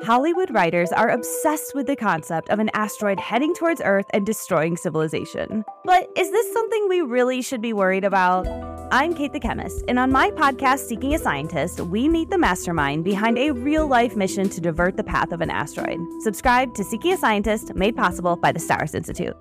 Hollywood writers are obsessed with the concept of an asteroid heading towards Earth and destroying civilization. But is this something we really should be worried about? I'm Kate the Chemist, and on my podcast, Seeking a Scientist, we meet the mastermind behind a real-life mission to divert the path of an asteroid. Subscribe to Seeking a Scientist, made possible by the Stars Institute.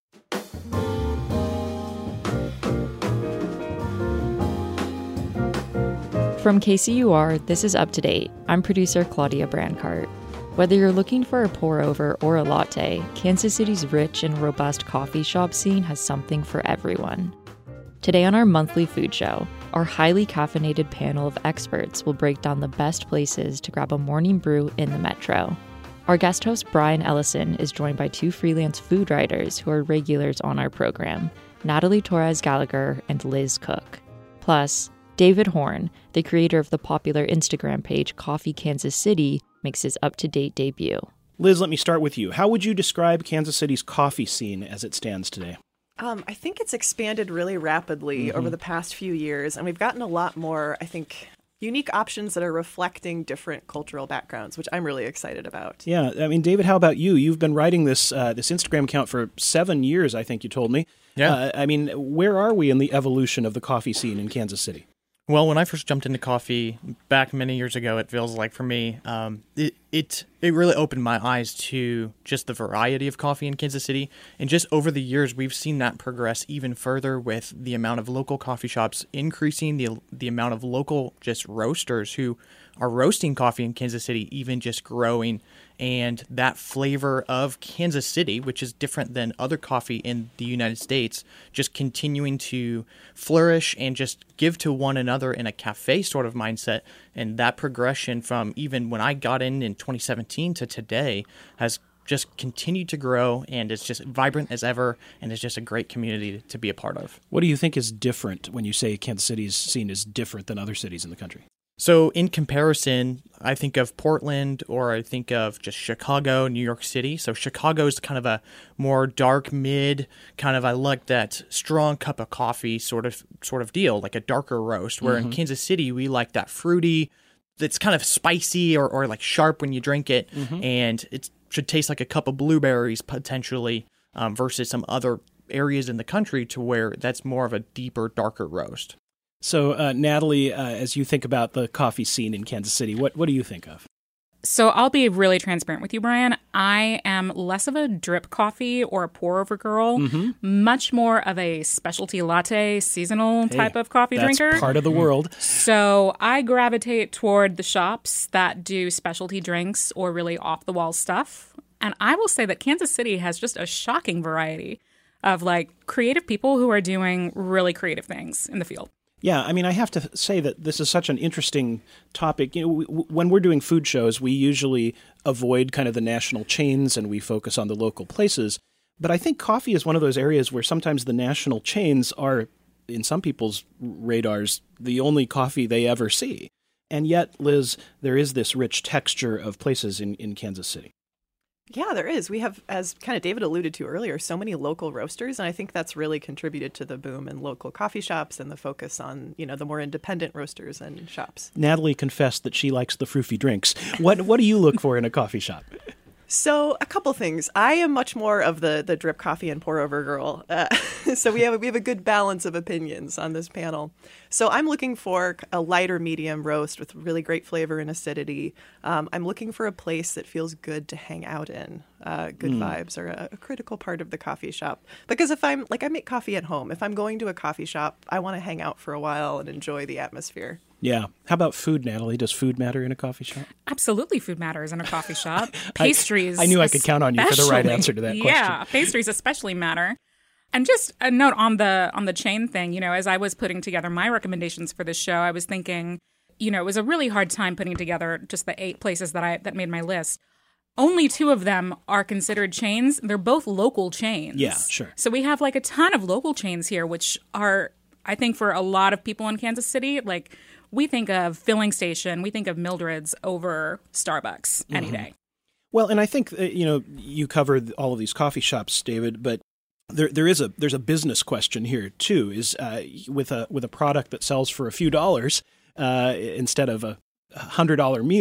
From KCUR, this is Up to Date. I'm producer Claudia Brancart. Whether you're looking for a pour-over or a latte, Kansas City's rich and robust coffee shop scene has something for everyone. Today on our monthly food show, our highly caffeinated panel of experts will break down the best places to grab a morning brew in the metro. Our guest host Brian Ellison is joined by two freelance food writers who are regulars on our program, Natalie Torres Gallagher and Liz Cook. Plus, David Horn, the creator of the popular Instagram page Coffee Kansas City, makes his up-to-date debut. Liz, let me start with you. How would you describe Kansas City's coffee scene as it stands today? I think it's expanded really rapidly over the past few years, and we've gotten a lot more, I think, unique options that are reflecting different cultural backgrounds, which I'm really excited about. Yeah, I mean, David, how about you? You've been writing this Instagram account for 7 years, I think you told me. Yeah. I mean, where are we in the evolution of the coffee scene in Kansas City? Well, when I first jumped into coffee back many years ago, it feels like for me, it really opened my eyes to just the variety of coffee in Kansas City. And just over the years, we've seen that progress even further with the amount of local coffee shops increasing, the amount of local just roasters who are roasting coffee in Kansas City even just growing. And that flavor of Kansas City, which is different than other coffee in the United States, just continuing to flourish and just give to one another in a cafe sort of mindset. And that progression from even when I got in 2017 to today has just continued to grow, and it's just vibrant as ever, and it's just a great community to be a part of. What do you think is different when you say Kansas City's scene is different than other cities in the country? So in comparison, I think of Portland, or I think of just Chicago, New York City. So Chicago is kind of a more dark mid, kind of I like that strong cup of coffee sort of deal, like a darker roast. Where in Kansas City, we like that fruity, that's kind of spicy or like sharp when you drink it, and it should taste like a cup of blueberries potentially, versus some other areas in the country to where that's more of a deeper, darker roast. So, Natalie, as you think about the coffee scene in Kansas City, what do you think of? So I'll be really transparent with you, Brian. I am less of a drip coffee or a pour-over girl, much more of a specialty latte, seasonal type of coffee drinker. That's part of the world. So I gravitate toward the shops that do specialty drinks or really off-the-wall stuff. And I will say that Kansas City has just a shocking variety of like creative people who are doing really creative things in the field. Yeah, I mean, I have to say that this is such an interesting topic. You know, when we're doing food shows, we usually avoid kind of the national chains and we focus on the local places. But I think coffee is one of those areas where sometimes the national chains are, in some people's radars, the only coffee they ever see. And yet, Liz, there is this rich texture of places in Kansas City. Yeah, there is. We have, as kind of David alluded to earlier, so many local roasters, and I think that's really contributed to the boom in local coffee shops and the focus on, you know, the more independent roasters and shops. Natalie confessed that she likes the froofy drinks. What do you look for in a coffee shop? So a couple things. I am much more of the drip coffee and pour over girl. So we have a good balance of opinions on this panel. So I'm looking for a lighter medium roast with really great flavor and acidity. I'm looking for a place that feels good to hang out in. Good vibes are a critical part of the coffee shop. Because if I make coffee at home. If I'm going to a coffee shop, I want to hang out for a while and enjoy the atmosphere. Yeah. How about food, Natalie? Does food matter in a coffee shop? Absolutely, food matters in a coffee shop. Pastries. I knew I could count on you for the right answer to that question. Yeah, pastries especially matter. And just a note on the chain thing, you know, as I was putting together my recommendations for this show, I was thinking, you know, it was a really hard time putting together just the 8 places that made my list. Only 2 of them are considered chains. They're both local chains. Yeah, sure. So we have like a ton of local chains here, which are, I think for a lot of people in Kansas City, like we think of Filling Station, we think of Mildred's over Starbucks any day. Well, and I think, you covered all of these coffee shops, David, but there's a business question here too. Is with a product that sells for a few dollars instead of a $100 meal,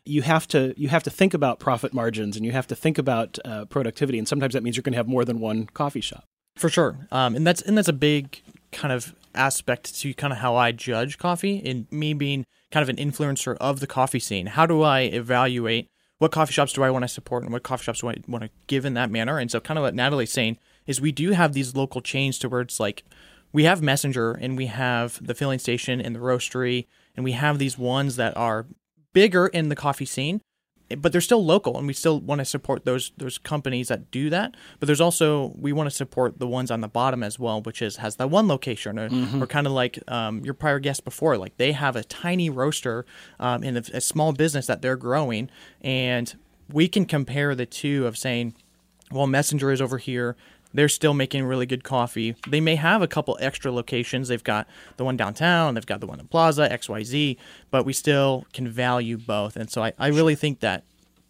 you have to think about profit margins and you have to think about productivity, and sometimes that means you're going to have more than one coffee shop. For sure, and that's a big kind of aspect to kind of how I judge coffee, and me being kind of an influencer of the coffee scene. How do I evaluate what coffee shops do I want to support and what coffee shops do I want to give in that manner? And so kind of what Natalie's saying is we do have these local chains to where it's like we have Messenger and we have the filling station and the roastery, and we have these ones that are bigger in the coffee scene, but they're still local, and we still want to support those companies that do that. But there's also, we want to support the ones on the bottom as well, which has that one location, or kind of like your prior guest before, like they have a tiny roaster in a small business that they're growing, and we can compare the two of saying, well, Messenger is over here. They're still making really good coffee. They may have a couple extra locations. They've got the one downtown. They've got the one in Plaza, XYZ. But we still can value both. And so I really think that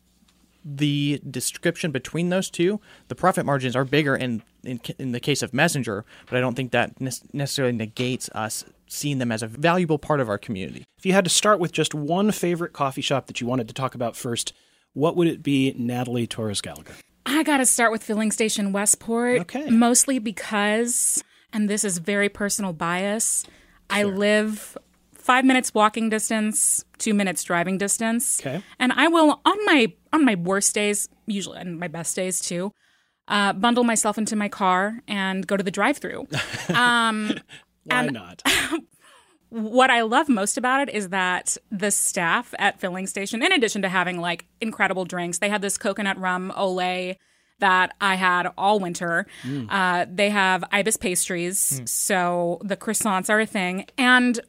the description between those two, the profit margins are bigger in the case of Messenger. But I don't think that necessarily negates us seeing them as a valuable part of our community. If you had to start with just one favorite coffee shop that you wanted to talk about first, what would it be, Natalie Torres-Gallagher? I got to start with Filling Station Westport, okay. Mostly because, and this is very personal bias, sure. I live 5 minutes walking distance, 2 minutes driving distance. Okay. And I will, on my worst days, usually, and my best days too, bundle myself into my car and go to the drive-thru. Why not? What I love most about it is that the staff at Filling Station, in addition to having like incredible drinks, they had this coconut rum Olay that I had all winter. They have Ibis pastries, so the croissants are a thing. And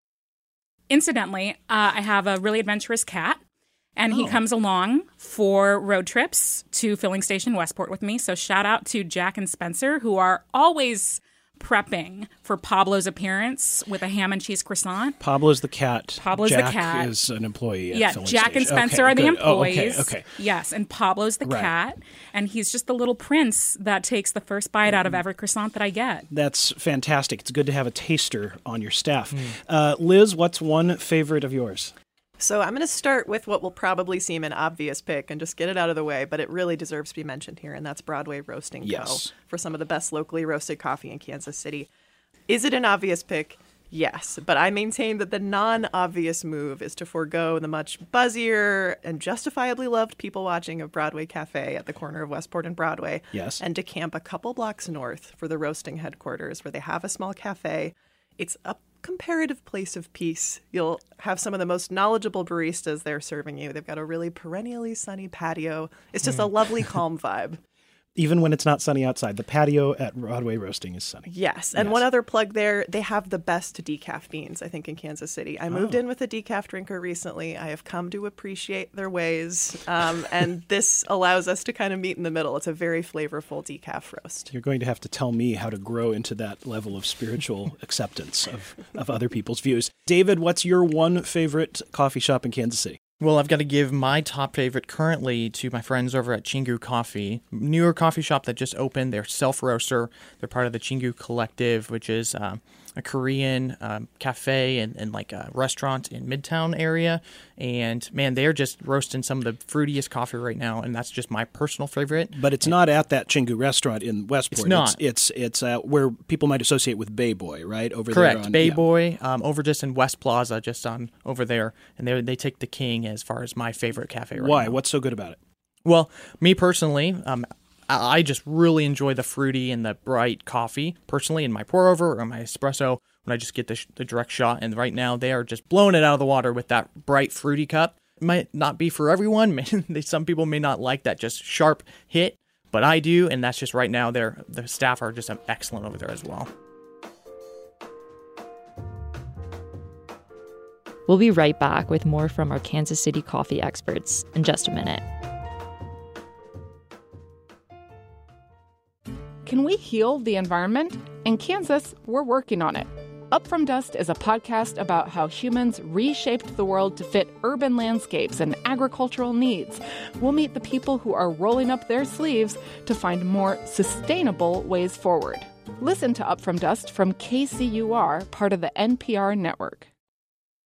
incidentally, I have a really adventurous cat, and he comes along for road trips to Filling Station Westport with me. So shout out to Jack and Spencer, who are always prepping for Pablo's appearance with a ham and cheese croissant. Pablo's the cat. Pablo's Jack the cat. Is an employee at Filling Jack Station. and Spencer are the employees. Okay. Yes, and Pablo's the cat, and he's just the little prince that takes the first bite out of every croissant that I get. That's fantastic. It's good to have a taster on your staff. Liz, what's one favorite of yours? So I'm going to start with what will probably seem an obvious pick and just get it out of the way, but it really deserves to be mentioned here, and that's Broadway Roasting Co. for some of the best locally roasted coffee in Kansas City. Is it an obvious pick? Yes, but I maintain that the non-obvious move is to forego the much buzzier and justifiably loved people watching of Broadway Cafe at the corner of Westport and Broadway, and to camp a couple blocks north for the roasting headquarters where they have a small cafe. It's a comparative place of peace. You'll have some of the most knowledgeable baristas there serving you. They've got a really perennially sunny patio. It's just a lovely, calm vibe. Even when it's not sunny outside, the patio at Broadway Roasting is sunny. Yes. And one other plug there, they have the best decaf beans, I think, in Kansas City. I moved in with a decaf drinker recently. I have come to appreciate their ways. And this allows us to kind of meet in the middle. It's a very flavorful decaf roast. You're going to have to tell me how to grow into that level of spiritual acceptance of other people's views. David, what's your one favorite coffee shop in Kansas City? Well, I've got to give my top favorite currently to my friends over at Chingu Coffee, newer coffee shop that just opened. They're self-roaster. They're part of the Chingu Collective, which is a Korean cafe and like a restaurant in Midtown area. And man, they're just roasting some of the fruitiest coffee right now, and that's just my personal favorite. But it's not at that Chingu restaurant in Westport. It's not. It's where people might associate with Bay Boy, right? Over Correct. there on Bay Boy, over just in West Plaza, just on over there. And they take the king as far as my favorite cafe right now. Why? What's so good about it? Well, me personally, I just really enjoy the fruity and the bright coffee, personally, in my pour-over or my espresso when I just get the direct shot. And right now, they are just blowing it out of the water with that bright, fruity cup. It might not be for everyone. Some people may not like that just sharp hit, but I do, and that's just right now. The staff are just excellent over there as well. We'll be right back with more from our Kansas City coffee experts in just a minute. Can we heal the environment? In Kansas, we're working on it. Up From Dust is a podcast about how humans reshaped the world to fit urban landscapes and agricultural needs. We'll meet the people who are rolling up their sleeves to find more sustainable ways forward. Listen to Up From Dust from KCUR, part of the NPR network.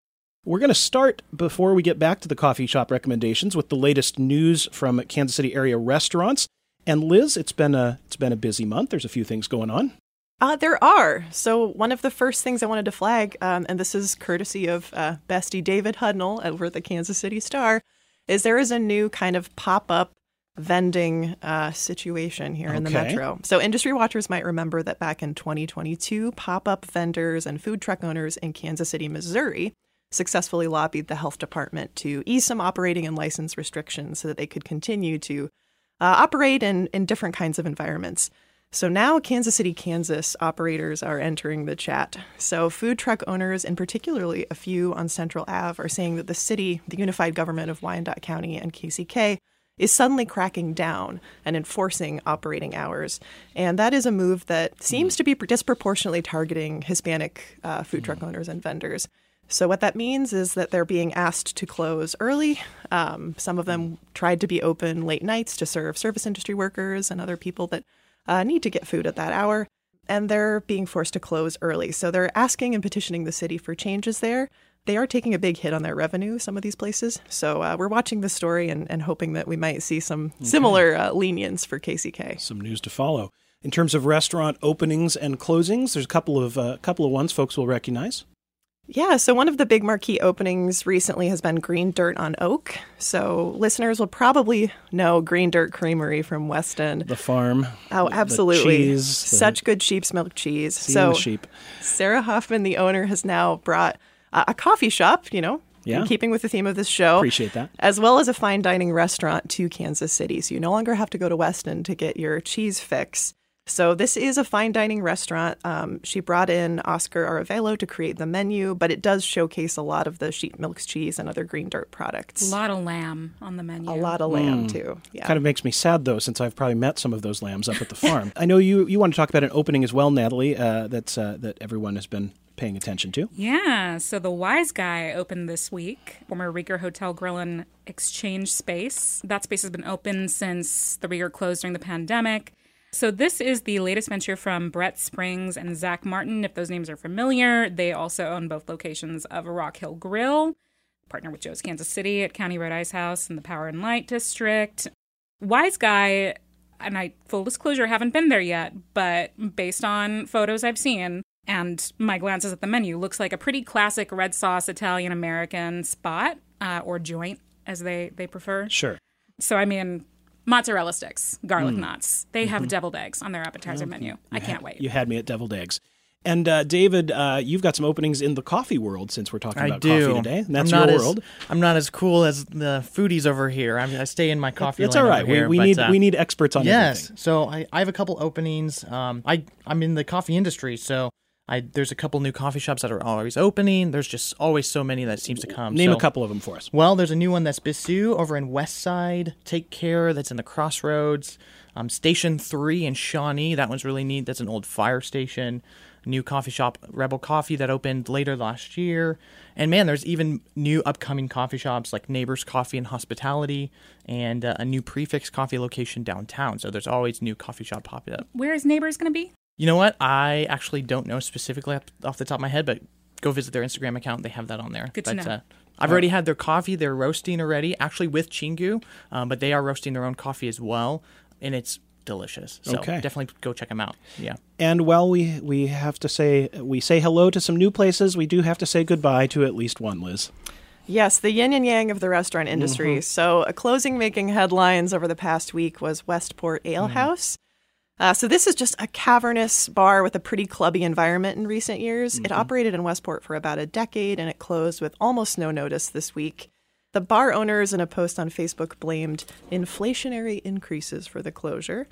We're going to start, before we get back to the coffee shop recommendations, with the latest news from Kansas City area restaurants. And Liz, it's been a busy month. There's a few things going on. There are. So one of the first things I wanted to flag, and this is courtesy of bestie David Hudnall over at the Kansas City Star, is there is a new kind of pop-up vending situation here in the metro. So industry watchers might remember that back in 2022, pop-up vendors and food truck owners in Kansas City, Missouri, successfully lobbied the health department to ease some operating and license restrictions so that they could continue to operate in different kinds of environments. So now Kansas City, Kansas operators are entering the chat. So food truck owners, and particularly a few on Central Ave, are saying that the city, the unified government of Wyandotte County and KCK, is suddenly cracking down and enforcing operating hours. And that is a move that seems to be disproportionately targeting Hispanic food truck owners and vendors. So what that means is that they're being asked to close early. Some of them tried to be open late nights to serve service industry workers and other people that need to get food at that hour. And they're being forced to close early. So they're asking and petitioning the city for changes there. They are taking a big hit on their revenue, some of these places. So we're watching this story and hoping that we might see some similar lenience for KCK. Some news to follow. In terms of restaurant openings and closings, there's a couple of ones folks will recognize. Yeah, so one of the big marquee openings recently has been Green Dirt on Oak. So listeners will probably know Green Dirt Creamery from Weston. The farm. Oh, absolutely. The cheese. Such good sheep's milk cheese. So the sheep. Sarah Hoffman, the owner, has now brought a coffee shop, in keeping with the theme of this show. Appreciate that. As well as a fine dining restaurant to Kansas City. So you no longer have to go to Weston to get your cheese fix. So this is a fine dining restaurant. She brought in Oscar Aravelo to create the menu, but it does showcase a lot of the sheep milk cheese and other Green Dirt products. A lot of lamb on the menu. A lot of lamb, too. Yeah. Kind of makes me sad, though, since I've probably met some of those lambs up at the farm. I know you want to talk about an opening as well, Natalie, that everyone has been paying attention to. Yeah, so the Wise Guy opened this week, former Rieger Hotel Grill and Exchange space. That space has been open since the Rieger closed during the pandemic. So this is the latest venture from Brett Springs and Zach Martin. If those names are familiar, they also own both locations of Rock Hill Grill, partner with Joe's Kansas City at County Road Ice House in the Power and Light District. Wise Guy, and full disclosure, haven't been there yet, but based on photos I've seen and my glances at the menu, looks like a pretty classic red sauce Italian-American spot, or joint, as they prefer. Sure. So, mozzarella sticks, garlic knots. They have deviled eggs on their appetizer menu. I can't wait. You had me at deviled eggs. And David, you've got some openings in the coffee world since we're talking about coffee today. And that's your world. I'm not as cool as the foodies over here. I stay in my coffee That's lane all right. over here, we need experts on everything. Yes. So I have a couple openings. I'm in the coffee industry, so there's a couple new coffee shops that are always opening. There's just always so many that seems to come. Name a couple of them for us. Well, there's a new one that's Bissou over in West Side. Take Care, that's in the Crossroads. Station 3 in Shawnee, that one's really neat. That's an old fire station. New coffee shop, Rebel Coffee, that opened later last year. And man, there's even new upcoming coffee shops like Neighbors Coffee and Hospitality and a new Prefix Coffee location downtown. So there's always new coffee shop popping up. Where is Neighbors going to be? You know what? I actually don't know specifically off the top of my head, but go visit their Instagram account. They have that on there. Good to know. I've already had their coffee. They're roasting already, actually with Chingu, but they are roasting their own coffee as well, and it's delicious. So definitely go check them out. Yeah. And while we have to say hello to some new places, we do have to say goodbye to at least one, Liz. Yes, the yin and yang of the restaurant industry. So a closing making headlines over the past week was Westport Ale House. So this is just a cavernous bar with a pretty clubby environment in recent years. It operated in Westport for about a decade, and it closed with almost no notice this week. The bar owners in a post on Facebook blamed inflationary increases for the closure.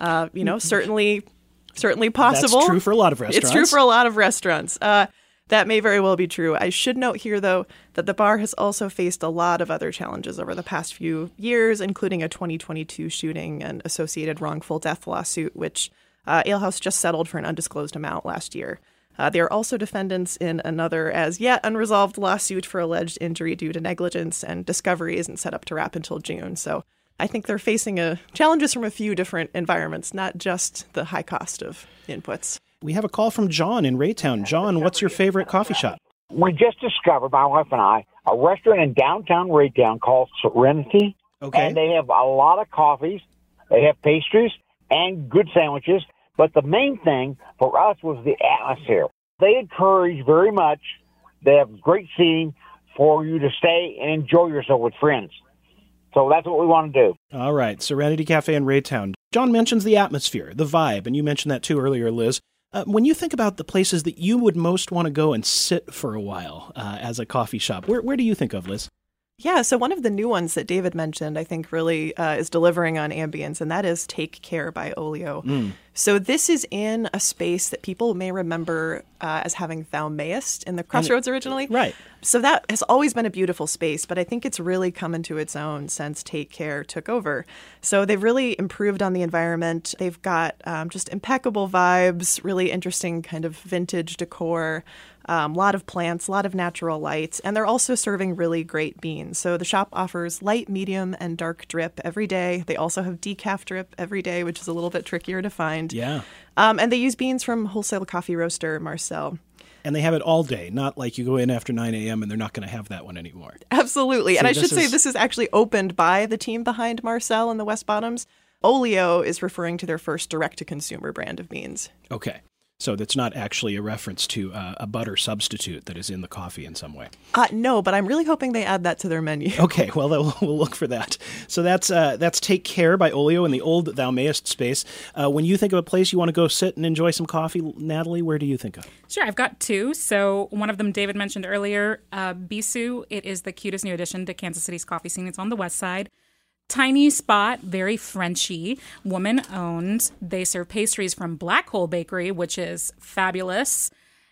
Certainly possible. That's true for a lot of restaurants. It's true for a lot of restaurants. That may very well be true. I should note here, though, that the bar has also faced a lot of other challenges over the past few years, including a 2022 shooting and associated wrongful death lawsuit, which Alehouse just settled for an undisclosed amount last year. They are also defendants in another as yet unresolved lawsuit for alleged injury due to negligence, and discovery isn't set up to wrap until June. So I think they're facing challenges from a few different environments, not just the high cost of inputs. We have a call from John in Raytown. John, what's your favorite coffee shop? We just discovered, my wife and I, a restaurant in downtown Raytown called Serenity. Okay. And they have a lot of coffees. They have pastries and good sandwiches. But the main thing for us was the atmosphere. They encourage very much. They have great seating for you to stay and enjoy yourself with friends. So that's what we want to do. All right. Serenity Cafe in Raytown. John mentions the atmosphere, the vibe, and you mentioned that too earlier, Liz. When you think about the places that you would most want to go and sit for a while as a coffee shop, where do you think of, Liz? Yeah, so one of the new ones that David mentioned, I think really is delivering on ambience, and that is Take Care by Olio. So this is in a space that people may remember as having Thou Mayest in the Crossroads originally. Right. So that has always been a beautiful space, but I think it's really come into its own since Take Care took over. So they've really improved on the environment. They've got just impeccable vibes, really interesting kind of vintage decor, a lot of plants, a lot of natural lights, and they're also serving really great beans. So the shop offers light, medium, and dark drip every day. They also have decaf drip every day, which is a little bit trickier to find. Yeah. And they use beans from wholesale coffee roaster Marcel. And they have it all day, not like you go in after 9 a.m. and they're not going to have that one anymore. Absolutely. And I should say this is actually opened by the team behind Marcel in the West Bottoms. Olio is referring to their first direct-to-consumer brand of beans. Okay. So that's not actually a reference to a butter substitute that is in the coffee in some way. No, but I'm really hoping they add that to their menu. Okay, well, we'll look for that. So that's Take Care by Olio in the old Thou Mayest space. When you think of a place you want to go sit and enjoy some coffee, Natalie, where do you think of? Sure, I've got two. So one of them David mentioned earlier, Bisou. It is the cutest new addition to Kansas City's coffee scene. It's on the west side. Tiny spot, very Frenchy, woman-owned. They serve pastries from Black Hole Bakery, which is fabulous,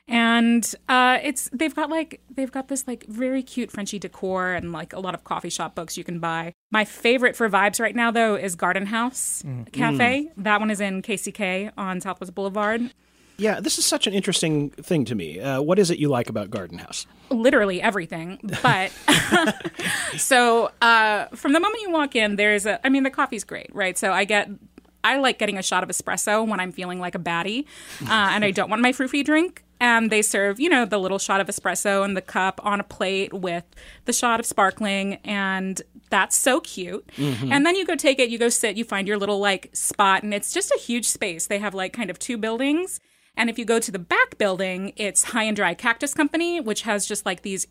and they've got this like very cute Frenchy decor and like a lot of coffee shop books you can buy. My favorite for vibes right now though is Garden House Cafe. That one is in KCK on Southwest Boulevard. Yeah, this is such an interesting thing to me. What is it you like about Garden House? Literally everything. But so from the moment you walk in, the coffee's great, right? So I like getting a shot of espresso when I'm feeling like a baddie and I don't want my frou-frou drink. And they serve, the little shot of espresso in the cup on a plate with the shot of sparkling. And that's so cute. Mm-hmm. And then you go take it, you go sit, you find your little like spot. And it's just a huge space. They have like kind of two buildings. And if you go to the back building, it's High and Dry Cactus Company, which has just like these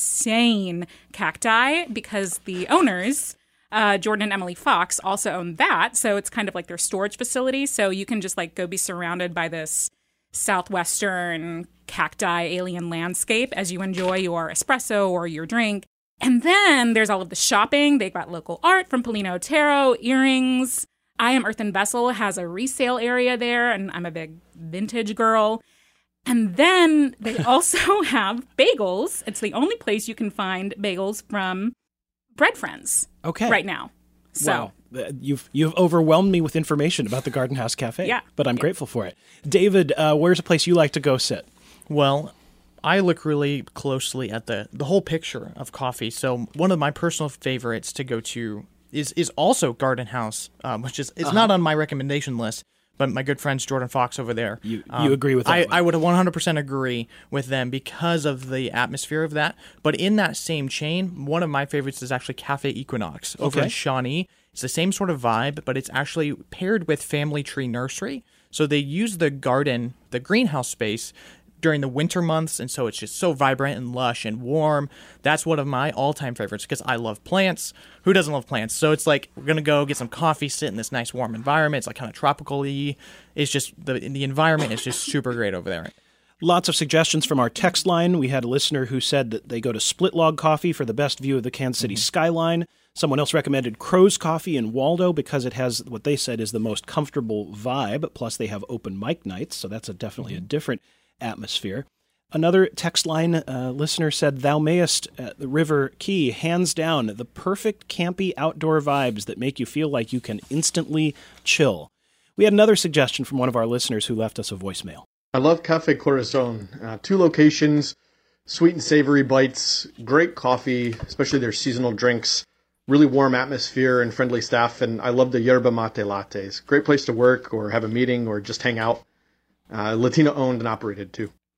insane cacti because the owners, Jordan and Emily Fox, also own that. So it's kind of like their storage facility. So you can just like go be surrounded by this southwestern cacti alien landscape as you enjoy your espresso or your drink. And then there's all of the shopping. They've got local art from Polino Otero, earrings. I Am Earthen Vessel has a resale area there, and I'm a big vintage girl. And then they also have bagels. It's the only place you can find bagels from Bread Friends right now. So wow. You've overwhelmed me with information about the Garden House Cafe, but I'm grateful for it. David, where's a place you like to go sit? Well, I look really closely at the whole picture of coffee. So one of my personal favorites to go to is also Garden House, which is not on my recommendation list, but my good friends Jordan Fox over there. You agree with that? I would 100% agree with them because of the atmosphere of that. But in that same chain, one of my favorites is actually Cafe Equinox over in Shawnee. It's the same sort of vibe, but it's actually paired with Family Tree Nursery. So they use the garden, the greenhouse space, during the winter months, and so it's just so vibrant and lush and warm. That's one of my all-time favorites because I love plants. Who doesn't love plants? So it's like we're going to go get some coffee, sit in this nice warm environment. It's like kind of tropical-y. It's just the environment is just super great over there. Lots of suggestions from our text line. We had a listener who said that they go to Split Log Coffee for the best view of the Kansas City skyline. Someone else recommended Crow's Coffee in Waldo because it has what they said is the most comfortable vibe, plus they have open mic nights, so that's definitely a different atmosphere. Another text line listener said, Thou Mayest at the River Key, hands down, the perfect campy outdoor vibes that make you feel like you can instantly chill. We had another suggestion from one of our listeners who left us a voicemail. I love Cafe Corazon. 2 locations, sweet and savory bites, great coffee, especially their seasonal drinks, really warm atmosphere and friendly staff, and I love the yerba mate lattes. Great place to work or have a meeting or just hang out. Latino owned and operated too.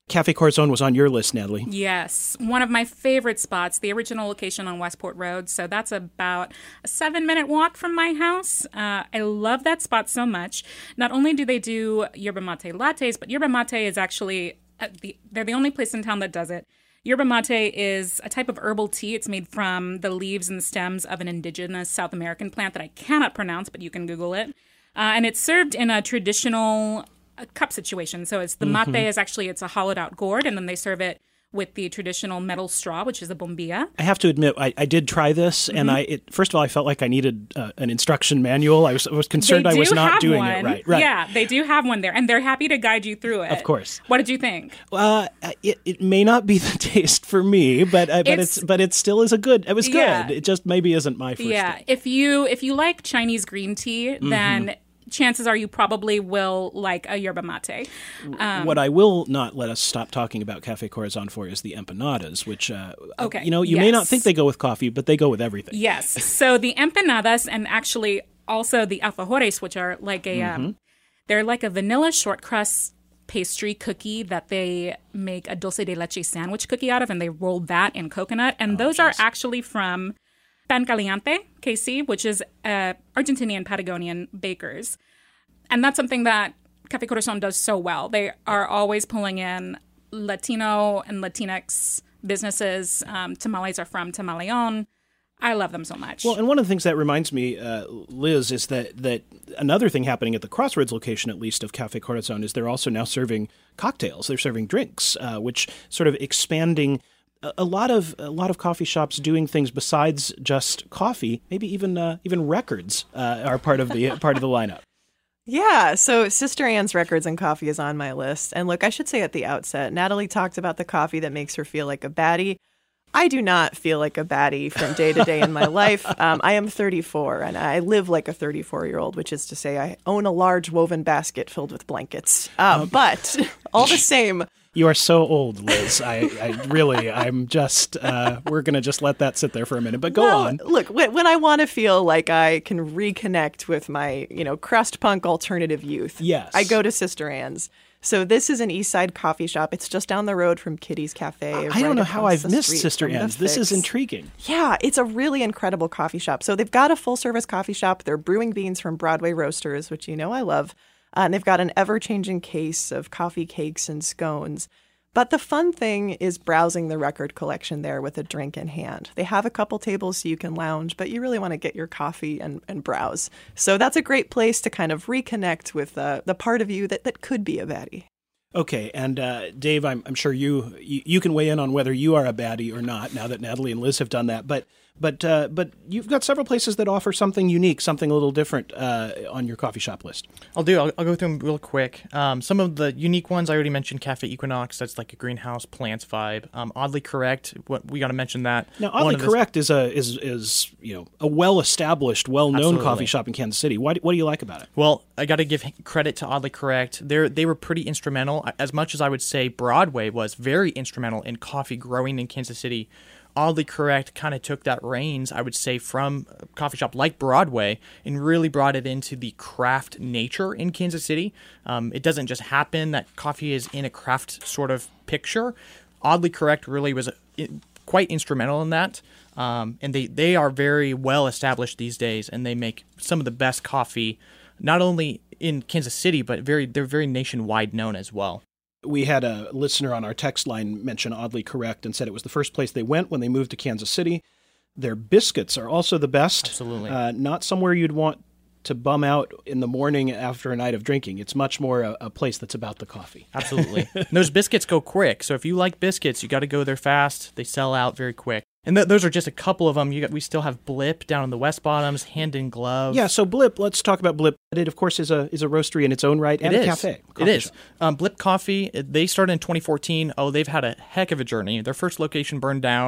Cafe Corazon was on your list, Natalie. Yes, one of my favorite spots, the original location on Westport Road. So that's about a 7-minute walk from my house. I love that spot so much. Not only do they do yerba mate lattes, but yerba mate is actually, they're the only place in town that does it. Yerba mate is a type of herbal tea. It's made from the leaves and stems of an indigenous South American plant that I cannot pronounce, but you can Google it. And it's served in a traditional cup situation. So it's the mate is actually, it's a hollowed out gourd, and then they serve it with the traditional metal straw, which is a bombilla. I have to admit, I did try this, and first of all, I felt like I needed an instruction manual. I was concerned I was not doing it right. Yeah, they do have one there, and they're happy to guide you through it. Of course. What did you think? It may not be the taste for me, but it still is good. It was good. It just maybe isn't my first. Yeah, thing. if you like Chinese green tea, then chances are you probably will like a yerba mate. What I will not let us stop talking about Cafe Corazon for is the empanadas, which, you may not think they go with coffee, but they go with everything. Yes. So the empanadas, and actually also the alfajores, which are like they're like a vanilla short crust pastry cookie that they make a dulce de leche sandwich cookie out of, and they roll that in coconut. And those are actually from Pan Caliente, KC, which is Argentinian Patagonian bakers. And that's something that Cafe Corazon does so well. They are always pulling in Latino and Latinx businesses. Tamales are from Tamaleon. I love them so much. Well, and one of the things that reminds me, Liz, is that another thing happening at the Crossroads location, at least, of Cafe Corazon, is they're also now serving cocktails. They're serving drinks, which sort of expanding a lot of coffee shops doing things besides just coffee. Maybe even records are part of the lineup. Yeah, so Sister Anne's Records and Coffee is on my list. And look, I should say at the outset, Natalie talked about the coffee that makes her feel like a baddie. I do not feel like a baddie from day to day in my life. I am 34, and I live like a 34-year-old, which is to say I own a large woven basket filled with blankets. But all the same... You are so old, Liz. I'm just, we're going to just let that sit there for a minute, but go on. Look, when I want to feel like I can reconnect with my, crust punk alternative youth, yes, I go to Sister Anne's. So this is an East Side coffee shop. It's just down the road from Kitty's Cafe. I don't know how I've missed Sister Anne's. This is intriguing. Yeah, it's a really incredible coffee shop. So they've got a full-service coffee shop. They're brewing beans from Broadway Roasters, which I love. And they've got an ever-changing case of coffee cakes and scones. But the fun thing is browsing the record collection there with a drink in hand. They have a couple tables so you can lounge, but you really want to get your coffee and browse. So that's a great place to kind of reconnect with the part of you that could be a baddie. Okay, and Dave, I'm sure you can weigh in on whether you are a baddie or not now that Natalie and Liz have done that. But you've got several places that offer something unique, something a little different on your coffee shop list. I'll go through them real quick. Some of the unique ones I already mentioned. Cafe Equinox, that's like a greenhouse plants vibe. Oddly Correct, we got to mention that. Now, Oddly Correct is a well-established, well-known coffee shop in Kansas City. What do you like about it? Well, I got to give credit to Oddly Correct. They were pretty instrumental. As much as I would say Broadway was very instrumental in coffee growing in Kansas City, Oddly Correct kind of took that reins, I would say, from a coffee shop like Broadway and really brought it into the craft nature in Kansas City. It doesn't just happen that coffee is in a craft sort of picture. Oddly Correct really was quite instrumental in that. And they are very well established these days, and they make some of the best coffee, not only in Kansas City, but they're very nationwide known as well. We had a listener on our text line mention Oddly Correct and said it was the first place they went when they moved to Kansas City. Their biscuits are also the best. Absolutely. Not somewhere you'd want to bum out in the morning after a night of drinking. It's much more a place that's about the coffee. Absolutely. And those biscuits go quick. So if you like biscuits, you got to go there fast. They sell out very quick. And those are just a couple of them. We still have Blip down in the West Bottoms, Hand in Glove. Yeah, so Blip, let's talk about Blip. It, of course, is a roastery in its own right and a cafe. It is. Blip Coffee, they started in 2014. Oh, they've had a heck of a journey. Their first location burned down.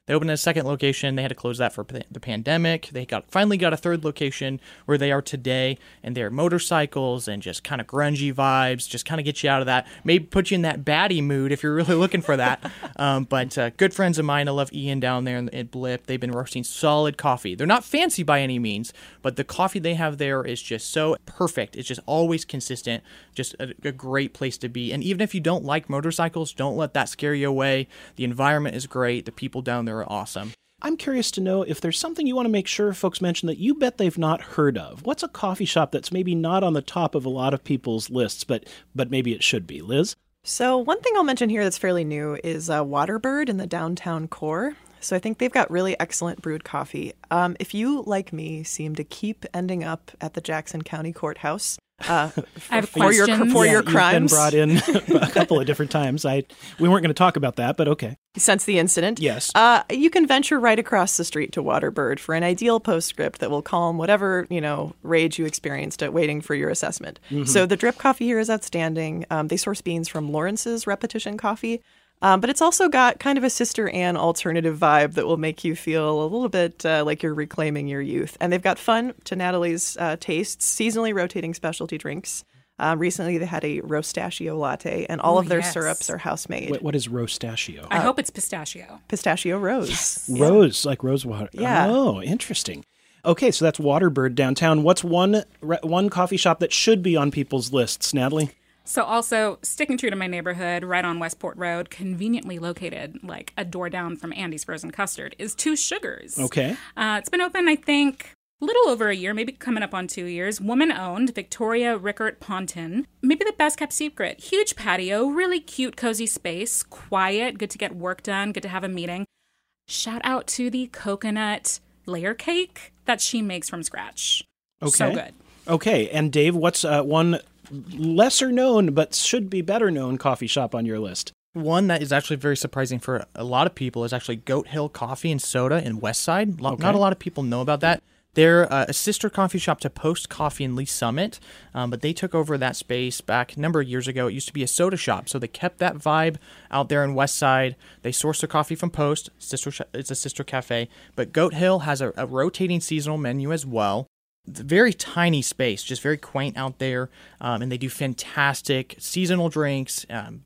They opened a second location. They had to close that for the pandemic. They finally got a third location where they are today, and they're motorcycles and just kind of grungy vibes, just kind of get you out of that, maybe put you in that baddie mood if you're really looking for that. But good friends of mine, I love Ian down there at Blip. They've been roasting solid coffee. They're not fancy by any means, but the coffee they have there is just so perfect. It's just always consistent, just a great place to be. And even if you don't like motorcycles, don't let that scare you away. The environment is great. The people down there are awesome. I'm curious to know if there's something you want to make sure folks mention that you bet they've not heard of. What's a coffee shop that's maybe not on the top of a lot of people's lists, but maybe it should be? Liz? So one thing I'll mention here that's fairly new is Waterbird in the downtown core. So I think they've got really excellent brewed coffee. If you, like me, seem to keep ending up at the Jackson County Courthouse I have for your You've crimes, been brought in a couple of different times. We weren't going to talk about that, but okay. Since the incident, yes, you can venture right across the street to Waterbird for an ideal postscript that will calm whatever rage you experienced at waiting for your assessment. Mm-hmm. So the drip coffee here is outstanding. They source beans from Lawrence's Repetition Coffee. But it's also got kind of a Sister Anne alternative vibe that will make you feel a little bit like you're reclaiming your youth. And they've got fun, to Natalie's tastes, seasonally rotating specialty drinks. Recently, they had a Rostachio latte, and all of their syrups are house-made. What is Rostachio? I hope it's pistachio. Pistachio rose. Rose, like rose water. Yeah. Oh, interesting. Okay, so that's Waterbird downtown. What's one coffee shop that should be on people's lists, Natalie? So also, sticking true to my neighborhood, right on Westport Road, conveniently located like a door down from Andy's Frozen Custard, is Two Sugars. Okay. It's been open, I think, a little over a year, maybe coming up on 2 years. Woman-owned, Victoria Rickert Ponton. Maybe the best-kept secret. Huge patio, really cute, cozy space, quiet, good to get work done, good to have a meeting. Shout out to the coconut layer cake that she makes from scratch. Okay. So good. Okay, and Dave, what's one lesser known but should be better known coffee shop on your list? One that is actually very surprising for a lot of people is actually Goat Hill Coffee and Soda in Westside. Not a lot of people know about that. They're a sister coffee shop to Post Coffee in Lee Summit, but they took over that space back a number of years ago. It used to be a soda shop, so they kept that vibe out there in Westside. They source their coffee from Post. It's a sister cafe, but Goat Hill has a rotating seasonal menu as well. Very tiny space, just very quaint out there, and they do fantastic seasonal drinks.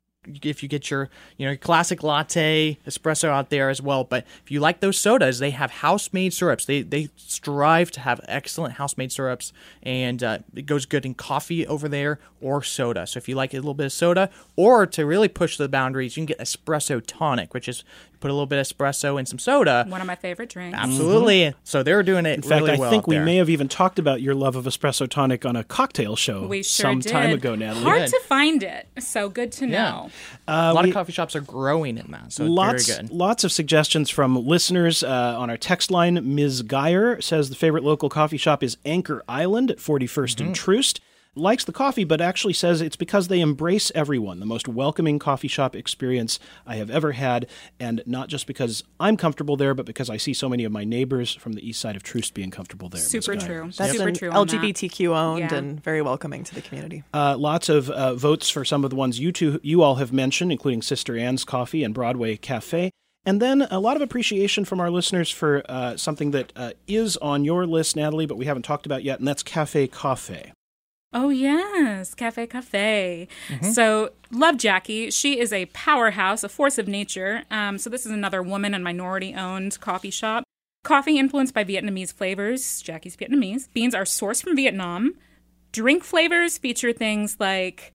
If you get your classic latte, espresso out there as well. But if you like those sodas, they have house-made syrups. They strive to have excellent house-made syrups, and it goes good in coffee over there or soda. So if you like a little bit of soda, or to really push the boundaries, you can get espresso tonic, which is put a little bit of espresso in some soda. One of my favorite drinks. Absolutely. Mm-hmm. So they're doing it really well. In fact, I think we may have even talked about your love of espresso tonic on a cocktail show some time ago, Natalie. Hard to find it, so good to know. A lot of coffee shops are growing in that, so it's very good. Lots of suggestions from listeners on our text line. Ms. Geyer says the favorite local coffee shop is Anchor Island at 41st and Troost. Likes the coffee, but actually says it's because they embrace everyone. The most welcoming coffee shop experience I have ever had, and not just because I'm comfortable there, but because I see so many of my neighbors from the east side of Troost being comfortable there. Super true. That's super true. LGBTQ owned and very welcoming to the community. Lots of votes for some of the ones you all have mentioned, including Sister Anne's Coffee and Broadway Cafe. And then a lot of appreciation from our listeners for something that is on your list, Natalie, but we haven't talked about yet, and that's Cafe Cafe. Oh, yes. Cafe Cafe. So love Jackie. She is a powerhouse, a force of nature. So this is another woman and minority-owned coffee shop. Coffee influenced by Vietnamese flavors. Jackie's Vietnamese. Beans are sourced from Vietnam. Drink flavors feature things like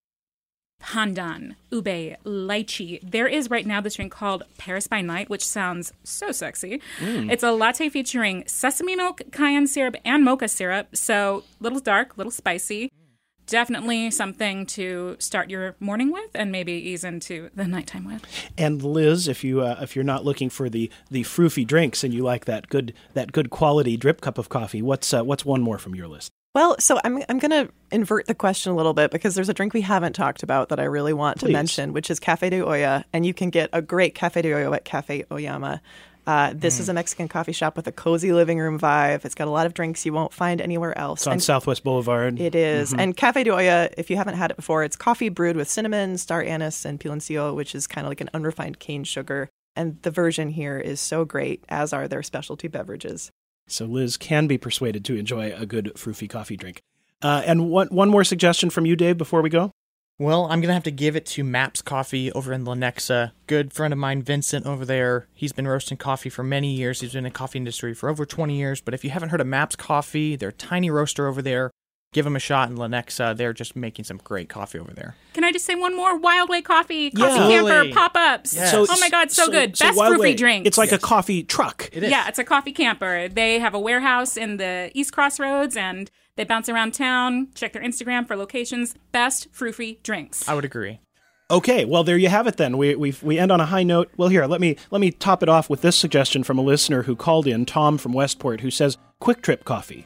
pandan, ube, lychee. There is right now this drink called Paris by Night, which sounds so sexy. It's a latte featuring sesame milk, cayenne syrup, and mocha syrup. So little dark, little spicy. Definitely something to start your morning with and maybe ease into the nighttime with. And Liz, if you're not looking for the froofy drinks and you like that good quality drip cup of coffee, what's one more from your list? Well, so I'm going to invert the question a little bit because there's a drink we haven't talked about that I really want to mention, which is Café de Olla, and you can get a great Café de Olla at Café Oyama. This is a Mexican coffee shop with a cozy living room vibe. It's got a lot of drinks you won't find anywhere else. It's on Southwest Boulevard. It is. And Café de Olla, if you haven't had it before, it's coffee brewed with cinnamon, star anise, and piloncillo, which is kind of like an unrefined cane sugar. And the version here is so great, as are their specialty beverages. So Liz can be persuaded to enjoy a good Froofy coffee drink. And one more suggestion from you, Dave, before we go? Well, I'm going to have to give it to Maps Coffee over in Lenexa. Good friend of mine, Vincent, over there. He's been roasting coffee for many years. He's been in the coffee industry for over 20 years. But if you haven't heard of Maps Coffee, they're a tiny roaster over there. Give them a shot in Lenexa. They're just making some great coffee over there. Can I just say one more? Wild Way Coffee Absolutely. Camper pop-ups. Yes. Oh my God, so good. Best Froofy drink. It's like a coffee truck. It is. Yeah, it's a coffee camper. They have a warehouse in the East Crossroads, and they bounce around town. Check their Instagram for locations. Best Froofy drinks. I would agree. Okay, well, there you have it then. We end on a high note. Well, here, let me top it off with this suggestion from a listener who called in, Tom from Westport, who says, Quick Trip Coffee.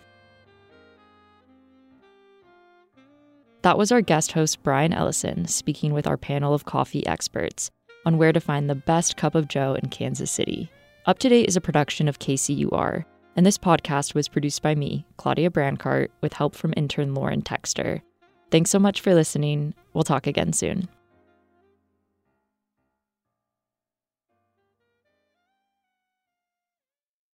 That was our guest host, Brian Ellison, speaking with our panel of coffee experts on where to find the best cup of joe in Kansas City. Up to Date is a production of KCUR, and this podcast was produced by me, Claudia Brancart, with help from intern Lauren Texter. Thanks so much for listening. We'll talk again soon.